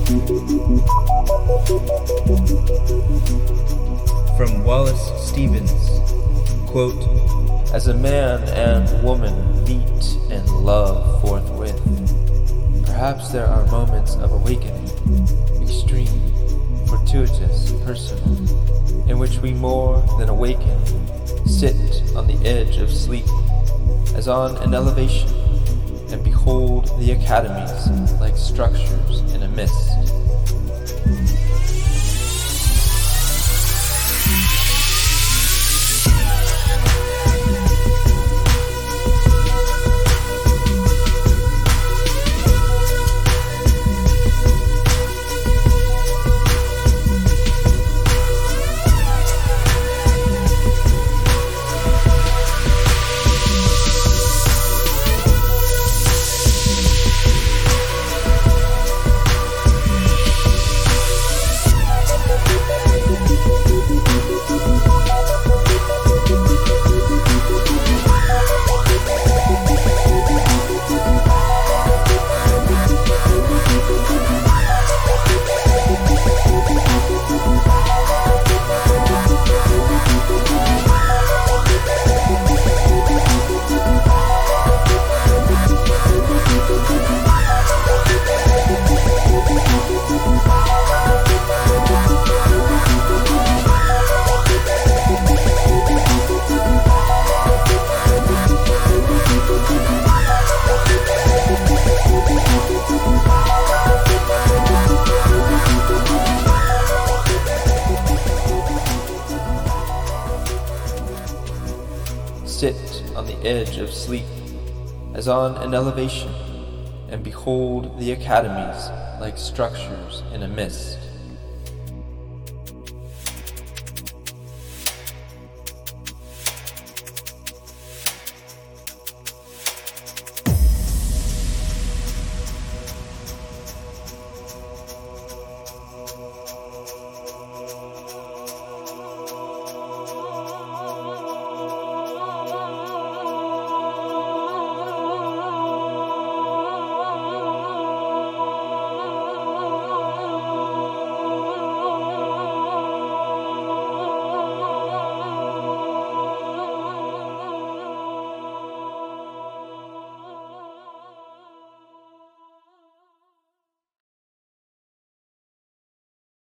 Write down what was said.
From Wallace Stevens, quote, "As a man and woman meet and love forthwith, perhaps there are moments of awakening, extreme, fortuitous, personal, in which we more than awaken, sit on the edge of sleep, as on an elevation, and behold the academies like structures in a mist." Sit on the edge of sleep, as on an elevation, and behold the academies like structures in a mist.